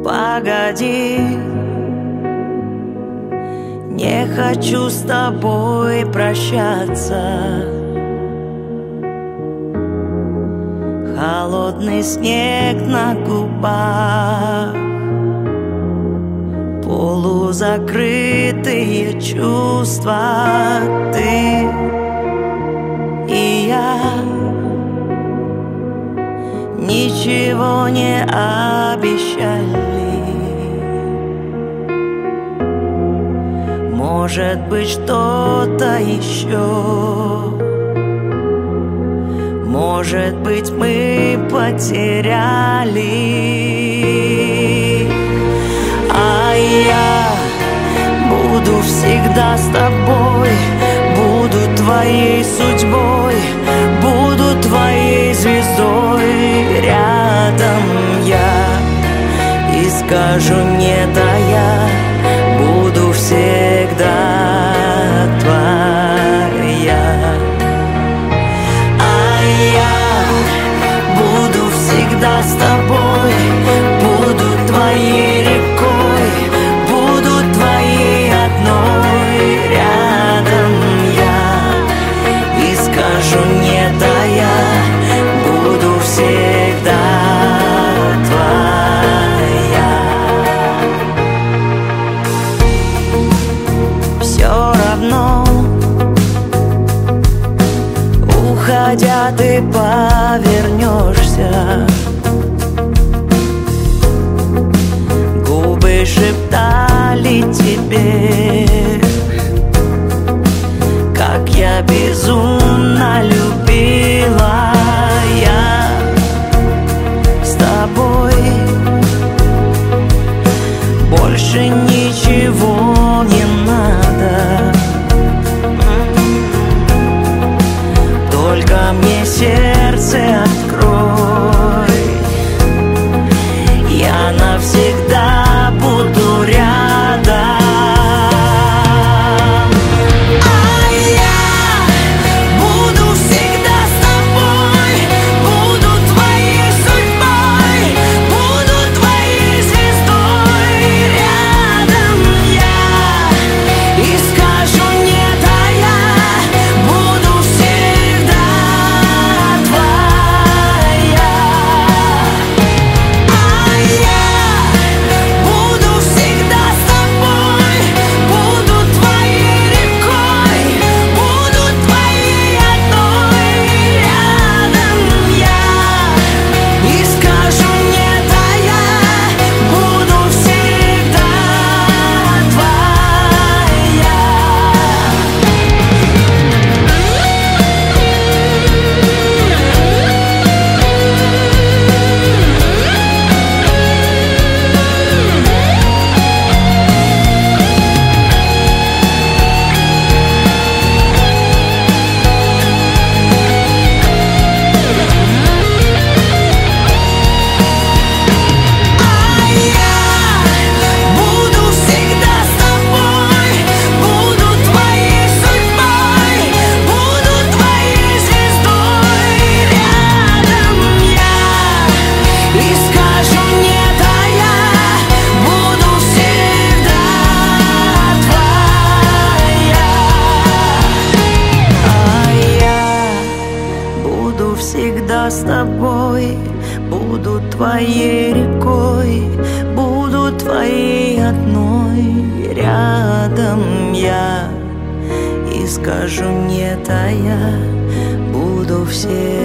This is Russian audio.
Погоди, не хочу с тобой прощаться. Холодный снег на губах, полузакрытые чувства. Ты и я ничего не обещали. Может быть, что-то еще. Может быть, мы потеряли. А я буду всегда с тобой, буду твоей судьбой, буду твоей звездой. Рядом я и скажу нет, а я буду всегда твоя. А я буду всегда с тобой, буду твоей рекой, буду твоей одной. Рядом я и скажу нет, а я буду всегда твоя. Все равно, уходя, ты повернешься. Губы шептали тебе, как я безумно любила. Я с тобой больше ничего не надо. Только мне сердце открой, я навсегда буду рядом. А я буду всегда с тобой, буду твоей судьбой, буду твоей звездой. Рядом я и скажу нет, а я буду всегда твоя. А я буду всегда с тобой, буду твоей рекой, буду твоей одной. Рядом я и скажу нет, а я буду всегда твоя. Буду всегда с тобой, буду твоей судьбой, буду твоей звездой. Рядом я и скажу нет, а я буду всегда твоя. А я буду всегда с тобой, буду твоей рекой, буду твоей одной. Рядом я и скажу нет, а я буду всегда